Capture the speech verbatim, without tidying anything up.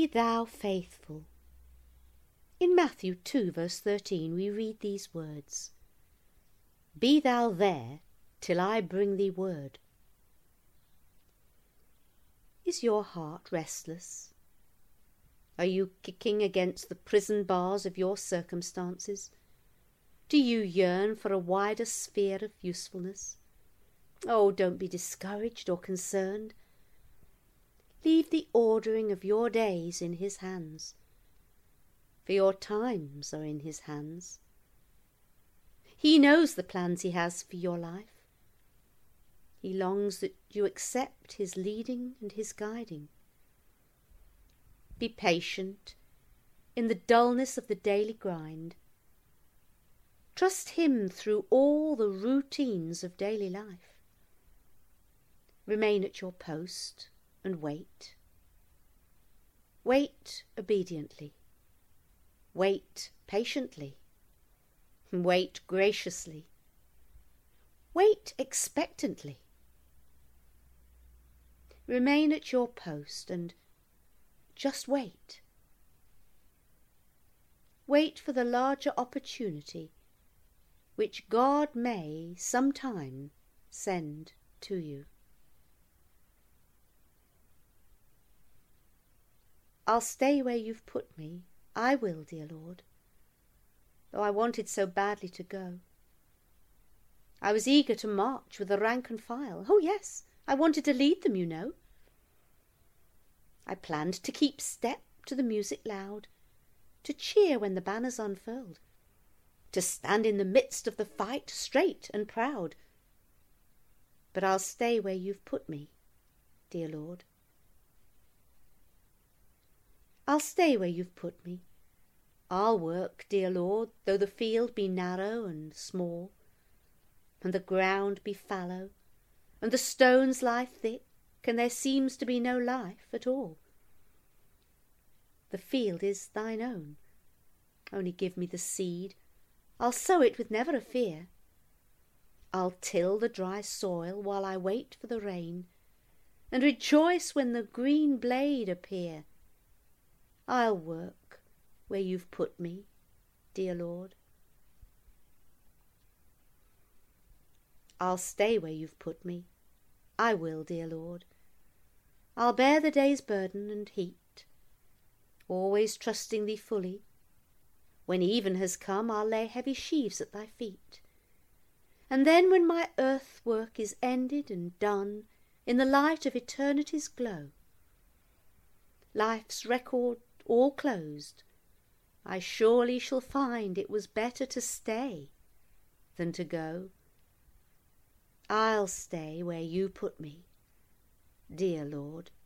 Be thou faithful. In Matthew two verse thirteen we read these words, Be thou there till I bring thee word. Is your heart restless? Are you kicking against the prison bars of your circumstances? Do you yearn for a wider sphere of usefulness? Oh, don't be discouraged or concerned. Leave the ordering of your days in his hands, for your times are in his hands. He knows the plans he has for your life. He longs that you accept his leading and his guiding. Be patient in the dullness of the daily grind. Trust him through all the routines of daily life. Remain at your post and wait. Wait obediently. Wait patiently. Wait graciously. Wait expectantly. Remain at your post and just wait. Wait for the larger opportunity which God may sometime send to you. I'll stay where you've put me, I will, dear Lord, though I wanted so badly to go. I was eager to march with the rank and file. Oh yes, I wanted to lead them, you know. I planned to keep step to the music loud, to cheer when the banners unfurled, to stand in the midst of the fight straight and proud. But I'll stay where you've put me, dear Lord. I'll stay where you've put me. I'll work, dear Lord, though the field be narrow and small, and the ground be fallow, and the stones lie thick, and there seems to be no life at all. The field is thine own. Only give me the seed. I'll sow it with never a fear. I'll till the dry soil while I wait for the rain, and rejoice when the green blade appear. I'll work where you've put me, dear Lord. I'll stay where you've put me, I will, dear Lord. I'll bear the day's burden and heat, always trusting thee fully. When even has come, I'll lay heavy sheaves at thy feet. And then when my earth work is ended and done, in the light of eternity's glow, life's record all closed, I surely shall find it was better to stay than to go. I'll stay where you put me, dear Lord.